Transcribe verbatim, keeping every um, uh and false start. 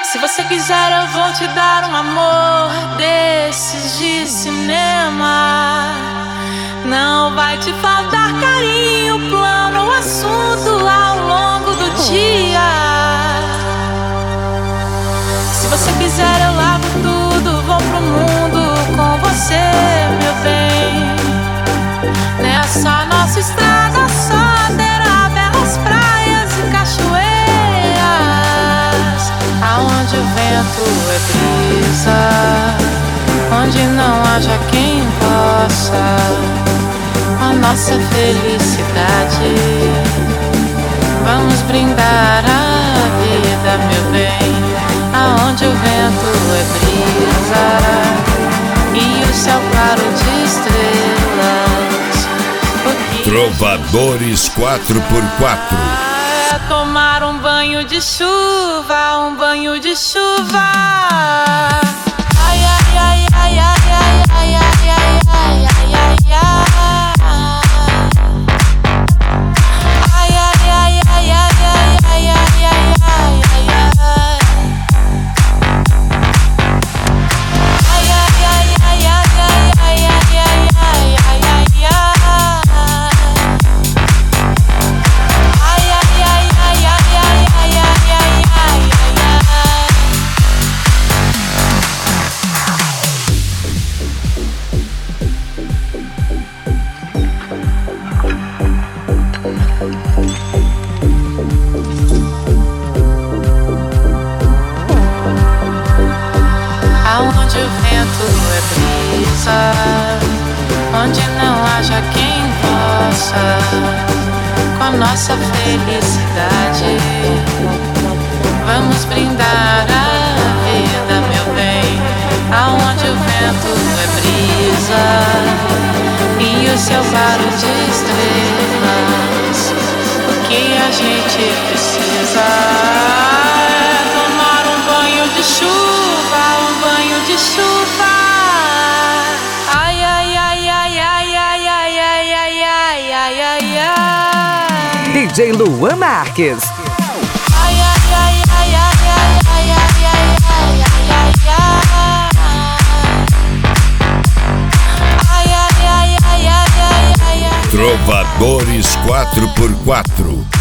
Se você quiser eu vou te dar um amor desses de cinema. Não vai te faltar carinho, plano ou assunto ao longo do dia. Se você quiser eu lavo tudo, vou pro mundo com você, meu bem. Nessa nossa estrada só terá belas praias e cachoeiras, aonde o vento é brisa, onde não haja quem possa a nossa felicidade. Vamos brindar a vida, meu bem, aonde o vento é brisa e o céu claro de estrelas. Trovadores quatro por quatro. É tomar um banho de chuva, um banho de chuva. Ai, ai, ai, ai, ai, ai, ai, ai, ai, ai, ai, ai, ai. Ai, ai, ai, ai, ai, ai, ai, ai, ai, ai, ai, ai. Ai, ai, ai, ai, ai, ai, ai, ai, ai, ai, ai, ai, ai. Aonde o vento é brisa, onde não haja quem possa com a nossa felicidade. Vamos brindar a vida, meu bem, aonde o vento é brisa e o céu claro de estrelas. O que a gente precisa é tomar um banho de chuva, um banho de chuva. Ai, ai, ai, ai, ai, ai, ai, ai, ai, ai, ai, ai, ai. D J Luan Marques. Ai, ai, ai, ai, ai, ai, ai, ai, ai, ai, ai, ai. Ai, ai, ai, ai, ai, ai, ai. Trovadores quatro por quatro.